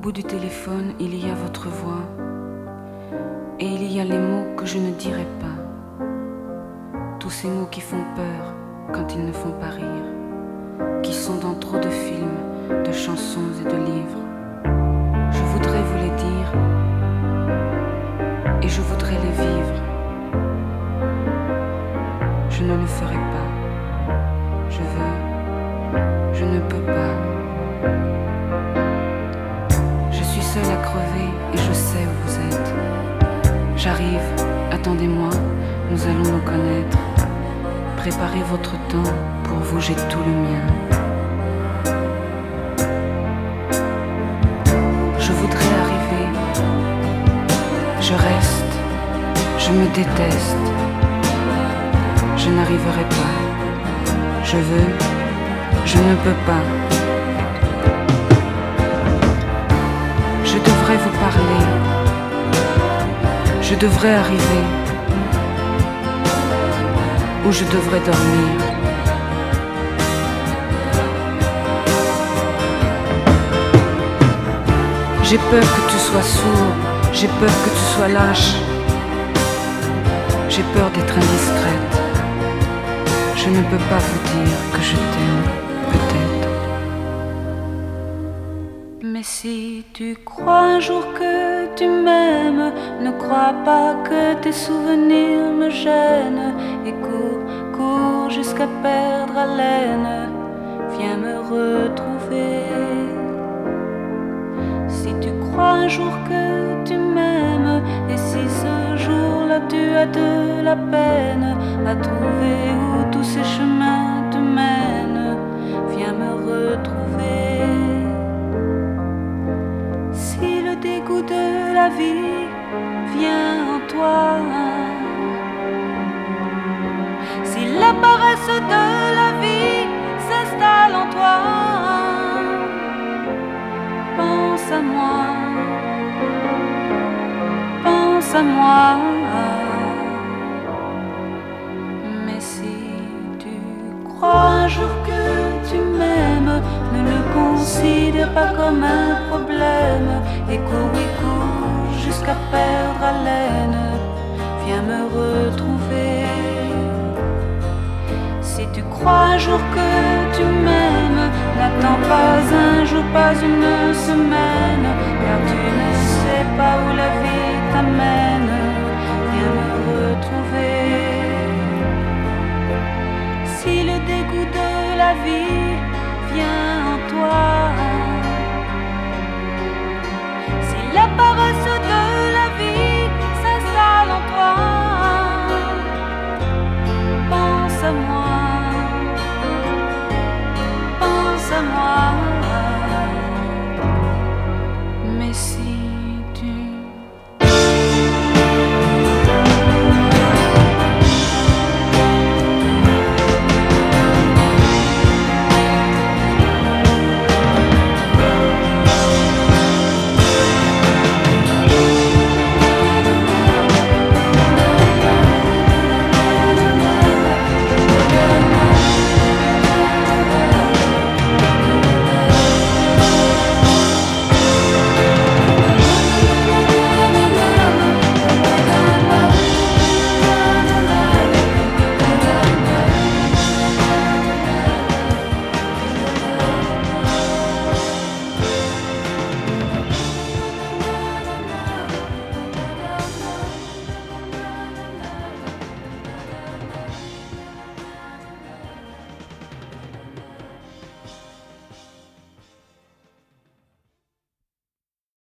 bout du téléphone, il y a votre voix. Et il y a les mots que je ne dirai pas. Tous ces mots qui font peur quand ils ne font pas rire, qui sont dans trop de films, de chansons et de livres. Je voudrais vous les dire et je voudrais les vivre. Je ne le ferai pas. Je veux, je ne peux pas. Je suis seule à crever et je sais où vous êtes. J'arrive, attendez-moi, nous allons nous connaître. Préparez votre temps, pour vous j'ai tout le mien. Je voudrais arriver, je reste, je me déteste. Je n'arriverai pas, je veux, je ne peux pas. Je devrais vous parler, je devrais arriver, ou je devrais dormir. J'ai peur que tu sois sourd, j'ai peur que tu sois lâche. J'ai peur d'être indiscrète. Je ne peux pas vous dire que je t'aime, peut-être. Mais si tu crois un jour que tu m'aimes, ne crois pas que tes souvenirs me gênent. Et cours, cours jusqu'à perdre haleine. Viens me retrouver. Si tu crois un jour que tu m'aimes, et si ce jour-là tu as de la peine à trouver où tous ces chemins te mènent, viens me retrouver. Si le dégoût de la vie vient en toi, si la paresse de la vie s'installe en toi, pense à moi, pense à moi. Mais si tu crois un jour que tu m'aimes, ne le considère pas comme un problème. Et cours jusqu'à perdre haleine. Viens me retrouver. Si tu crois un jour que tu m'aimes, n'attends pas un jour, pas une semaine, car tu ne sais pas où la vie t'amène. Viens me retrouver. Si le dégoût de la vie